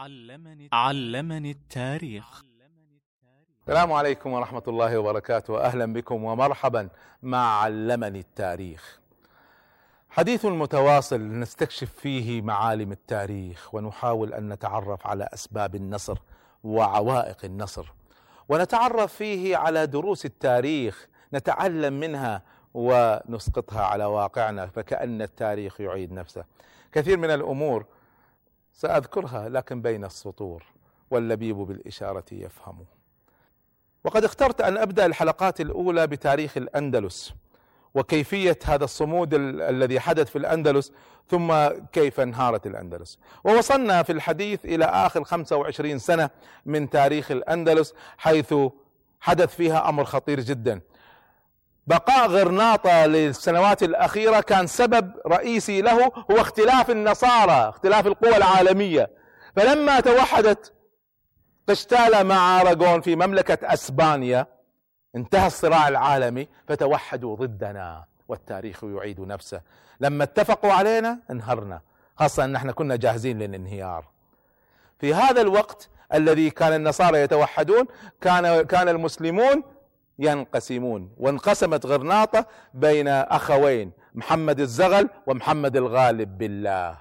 علمني التاريخ. السلام عليكم ورحمة الله وبركاته، أهلا بكم ومرحبا مع علمني التاريخ، حديث متواصل نستكشف فيه معالم التاريخ ونحاول أن نتعرف على أسباب النصر وعوائق النصر، ونتعرف فيه على دروس التاريخ نتعلم منها ونسقطها على واقعنا، فكأن التاريخ يعيد نفسه. كثير من الأمور سأذكرها لكن بين السطور، واللبيب بالإشارة يفهم. وقد اخترت أن أبدأ الحلقات الأولى بتاريخ الأندلس وكيفية هذا الصمود الذي حدث في الأندلس، ثم كيف انهارت الأندلس. ووصلنا في الحديث إلى آخر 25 سنة من تاريخ الأندلس، حيث حدث فيها أمر خطير جدا. بقاء غرناطة للسنوات الأخيرة كان سبب رئيسي له هو اختلاف النصارى، اختلاف القوى العالمية. فلما توحدت قشتالة مع أراغون في مملكة أسبانيا انتهى الصراع العالمي، فتوحدوا ضدنا والتاريخ يعيد نفسه. لما اتفقوا علينا انهرنا، خاصة ان احنا كنا جاهزين للانهيار. في هذا الوقت الذي كان النصارى يتوحدون كان المسلمون ينقسمون، وانقسمت غرناطة بين أخوين، محمد الزغل ومحمد الغالب بالله.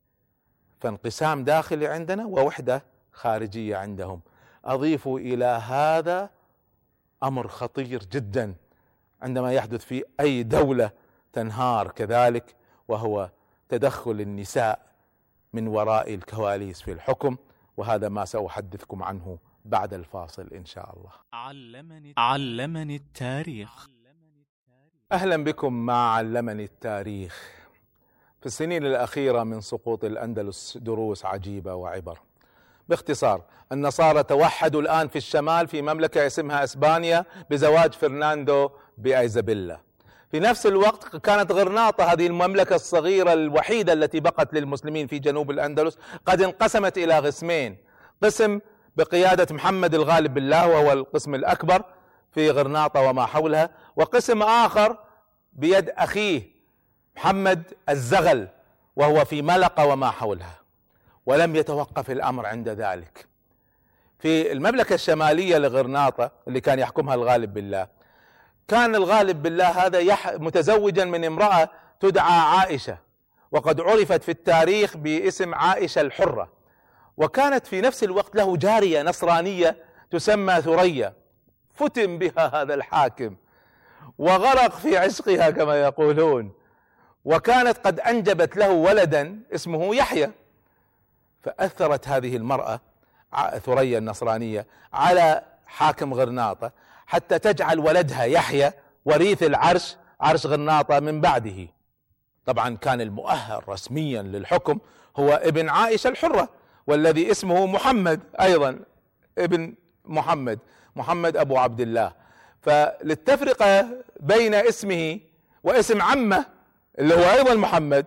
فانقسام داخلي عندنا ووحدة خارجية عندهم. أضيف إلى هذا أمر خطير جدا عندما يحدث في أي دولة تنهار كذلك، وهو تدخل النساء من وراء الكواليس في الحكم، وهذا ما سأحدثكم عنه بعد الفاصل إن شاء الله. علمني التاريخ. أهلا بكم مع علمني التاريخ. في السنين الأخيرة من سقوط الأندلس دروس عجيبة وعبر. باختصار، النصارى توحدوا الآن في الشمال في مملكة اسمها إسبانيا بزواج فرناندو بأيزابيلا. في نفس الوقت كانت غرناطة، هذه المملكة الصغيرة الوحيدة التي بقت للمسلمين في جنوب الأندلس، قد انقسمت إلى قسمين، قسم بقيادة محمد الغالب بالله وهو القسم الأكبر في غرناطة وما حولها، وقسم آخر بيد أخيه محمد الزغل وهو في ملقا وما حولها. ولم يتوقف الأمر عند ذلك. في المملكة الشمالية لغرناطة اللي كان يحكمها الغالب بالله، كان الغالب بالله هذا متزوجا من امرأة تدعى عائشة، وقد عرفت في التاريخ باسم عائشة الحرة. وكانت في نفس الوقت له جارية نصرانية تسمى ثريا. فتن بها هذا الحاكم وغرق في عشقها كما يقولون، وكانت قد أنجبت له ولدا اسمه يحيى. فأثرت هذه المرأة ثريا النصرانية على حاكم غرناطة حتى تجعل ولدها يحيى وريث العرش، عرش غرناطة من بعده. طبعا كان المؤهل رسميا للحكم هو ابن عائشة الحرة، والذي اسمه محمد أيضا، ابن محمد أبو عبد الله. فللتفرقة بين اسمه واسم عمه اللي هو أيضا محمد،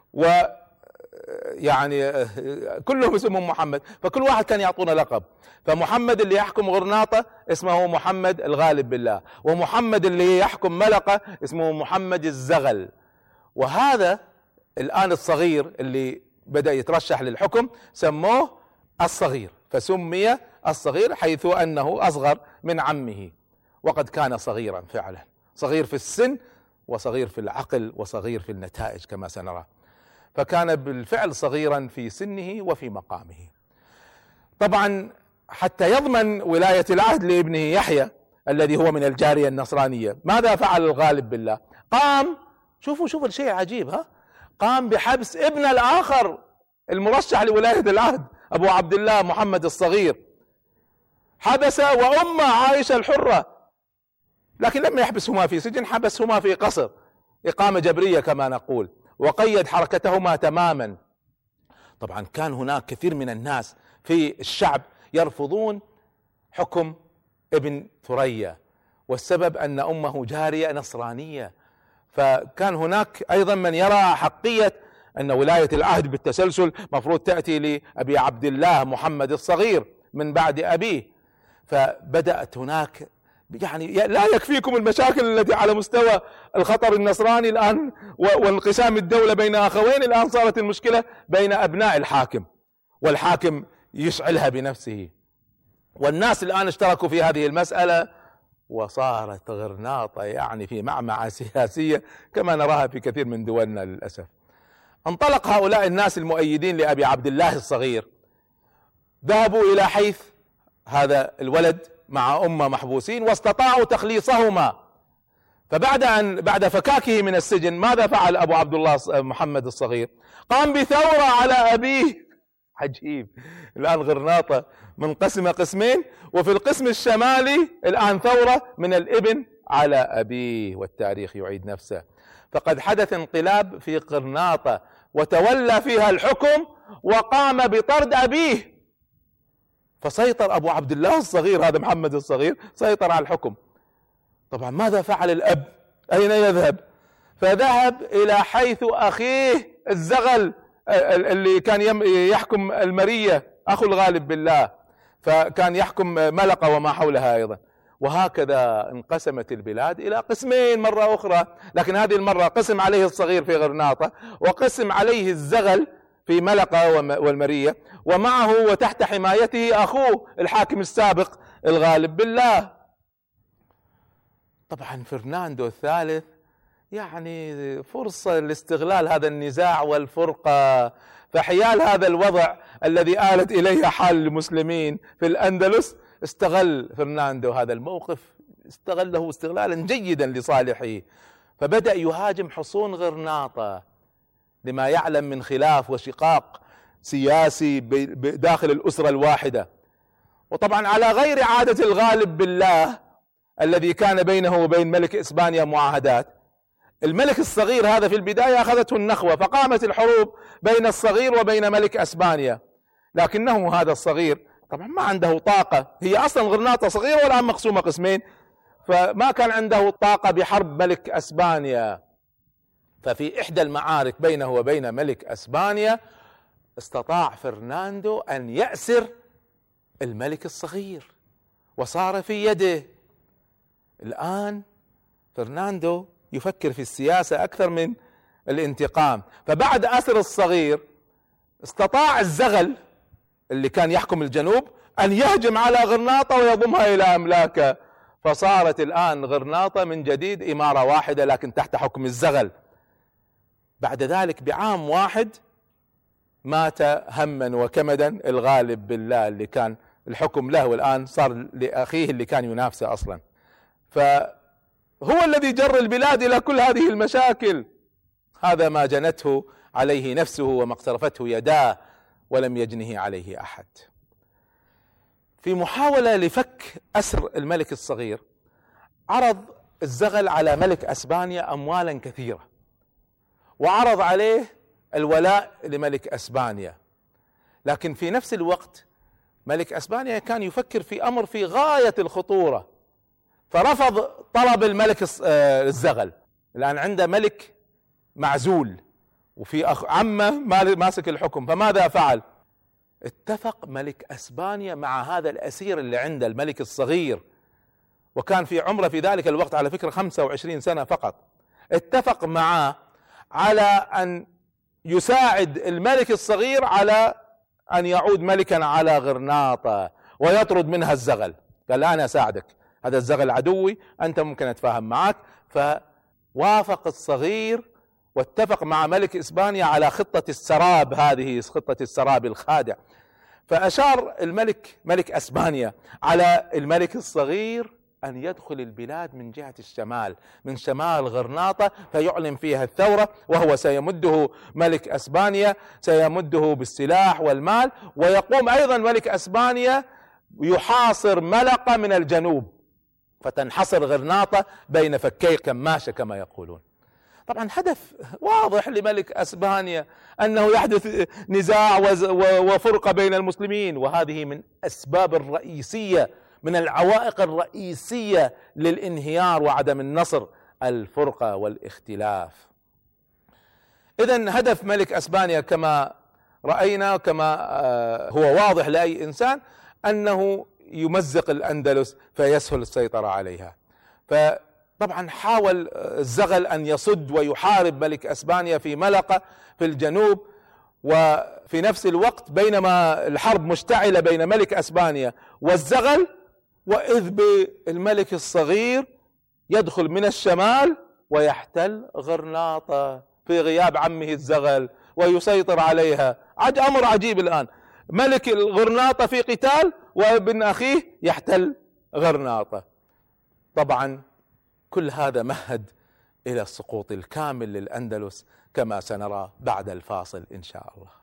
يعني كلهم اسمهم محمد، فكل واحد كان يعطونا لقب. فمحمد اللي يحكم غرناطة اسمه محمد الغالب بالله، ومحمد اللي يحكم ملقا اسمه محمد الزغل. وهذا الآن الصغير اللي بدأ يترشح للحكم سموه الصغير، فسمي الصغير حيث أنه أصغر من عمه، وقد كان صغيرا فعلا، صغير في السن وصغير في العقل وصغير في النتائج كما سنرى. فكان بالفعل صغيرا في سنه وفي مقامه. طبعا حتى يضمن ولاية العهد لابنه يحيى الذي هو من الجارية النصرانية، ماذا فعل الغالب بالله؟ قام، شوفوا الشيء عجيب، قام بحبس ابن الآخر المرشح لولاية العهد أبو عبد الله محمد الصغير، حبس وأم عائشة الحرة، لكن لم يحبسهما في سجن، حبسهما في قصر إقامة جبرية كما نقول، وقيد حركتهما تماما. طبعا كان هناك كثير من الناس في الشعب يرفضون حكم ابن ثريا، والسبب أن أمه جارية نصرانية. فكان هناك أيضا من يرى حقية أن ولاية العهد بالتسلسل مفروض تأتي لأبي عبد الله محمد الصغير من بعد أبيه. فبدأت هناك يعني لا يكفيكم المشاكل التي على مستوى الخطر النصراني الآن وانقسام الدولة بين أخوين، الآن صارت المشكلة بين أبناء الحاكم، والحاكم يشعلها بنفسه. والناس الآن اشتركوا في هذه المسألة، وصارت غرناطة يعني في معمعة سياسية كما نراها في كثير من دولنا للأسف. انطلق هؤلاء الناس المؤيدين لأبي عبد الله الصغير، ذهبوا إلى حيث هذا الولد مع أمه محبوسين، واستطاعوا تخليصهما. بعد فكاكه من السجن ماذا فعل أبو عبد الله محمد الصغير؟ قام بثورة على أبيه. عجيب، الآن غرناطة منقسمة قسمين، وفي القسم الشمالي الآن ثورة من الابن على أبيه، والتاريخ يعيد نفسه. فقد حدث انقلاب في غرناطة وتولى فيها الحكم وقام بطرد أبيه، فسيطر أبو عبد الله الصغير، هذا محمد الصغير، سيطر على الحكم. طبعا ماذا فعل الأب؟ أين يذهب؟ فذهب إلى حيث أخيه الزغل اللي كان يحكم المرية، أخو الغالب بالله، فكان يحكم ملقة وما حولها أيضا. وهكذا انقسمت البلاد إلى قسمين مرة أخرى، لكن هذه المرة قسم عليه الصغير في غرناطة، وقسم عليه الزغل في ملقة والمرية، ومعه وتحت حمايته أخوه الحاكم السابق الغالب بالله. طبعا فرناندو الثالث يعني فرصة لاستغلال هذا النزاع والفرقة، فحيال هذا الوضع الذي آلت إليه حال المسلمين في الأندلس، استغل فرناندو هذا الموقف، استغله استغلالا جيدا لصالحه، فبدأ يهاجم حصون غرناطة لما يعلم من خلاف وشقاق سياسي داخل الأسرة الواحدة. وطبعا على غير عادة الغالب بالله الذي كان بينه وبين ملك إسبانيا معاهدات، الملك الصغير هذا في البداية أخذته النخوة، فقامت الحروب بين الصغير وبين ملك أسبانيا، لكنه هذا الصغير طبعا ما عنده طاقة، هي أصلا غرناطة صغيرة والآن مقسومة قسمين، فما كان عنده طاقة بحرب ملك أسبانيا. ففي إحدى المعارك بينه وبين ملك أسبانيا استطاع فرناندو أن يأسر الملك الصغير وصار في يده. الآن فرناندو يفكر في السياسة أكثر من الانتقام، فبعد أسر الصغير استطاع الزغل اللي كان يحكم الجنوب أن يهجم على غرناطة ويضمها إلى أملاكه، فصارت الآن غرناطة من جديد إمارة واحدة لكن تحت حكم الزغل. بعد ذلك بعام واحد مات هما وكمدا الغالب بالله اللي كان الحكم له، والآن صار لأخيه اللي كان ينافسه أصلا، فهو الذي جر البلاد إلى كل هذه المشاكل. هذا ما جنته عليه نفسه وما اقترفته يداه، ولم يجنه عليه أحد. في محاولة لفك أسر الملك الصغير عرض الزغل على ملك أسبانيا أموالا كثيرة، وعرض عليه الولاء لملك أسبانيا، لكن في نفس الوقت ملك أسبانيا كان يفكر في أمر في غاية الخطورة، فرفض طلب الملك الزغل. الآن عنده ملك معزول وفي عمه ماسك الحكم، فماذا فعل؟ اتفق ملك أسبانيا مع هذا الأسير اللي عنده الملك الصغير، وكان في عمره في ذلك الوقت على فكرة 25 سنة فقط، اتفق معه على أن يساعد الملك الصغير على أن يعود ملكا على غرناطة ويطرد منها الزغل. قال أنا أساعدك، هذا الزغل عدوي، أنت ممكن أتفاهم معك. فوافق الصغير واتفق مع ملك إسبانيا على خطة السراب، هذه خطة السراب الخادع. فأشار الملك ملك أسبانيا على الملك الصغير أن يدخل البلاد من جهة الشمال، من شمال غرناطة، فيعلن فيها الثورة، وهو سيمده ملك أسبانيا سيمده بالسلاح والمال، ويقوم أيضا ملك أسبانيا يحاصر ملقة من الجنوب، فتنحصر غرناطة بين فكي كماشة كما يقولون. طبعا هدف واضح لملك أسبانيا أنه يحدث نزاع وفرقة بين المسلمين، وهذه من أسباب الرئيسية، من العوائق الرئيسية للانهيار وعدم النصر، الفرقة والاختلاف. إذن هدف ملك أسبانيا كما رأينا، كما هو واضح لأي إنسان، أنه يمزق الأندلس فيسهل السيطرة عليها. فطبعا حاول الزغل أن يصد ويحارب ملك أسبانيا في ملقة في الجنوب، وفي نفس الوقت بينما الحرب مشتعلة بين ملك أسبانيا والزغل، وإذ بالملك الصغير يدخل من الشمال ويحتل غرناطة في غياب عمه الزغل ويسيطر عليها. أمر عجيب الآن، ملك الغرناطة في قتال وابن أخيه يحتل غرناطة. طبعا كل هذا مهد إلى السقوط الكامل للأندلس كما سنرى بعد الفاصل إن شاء الله.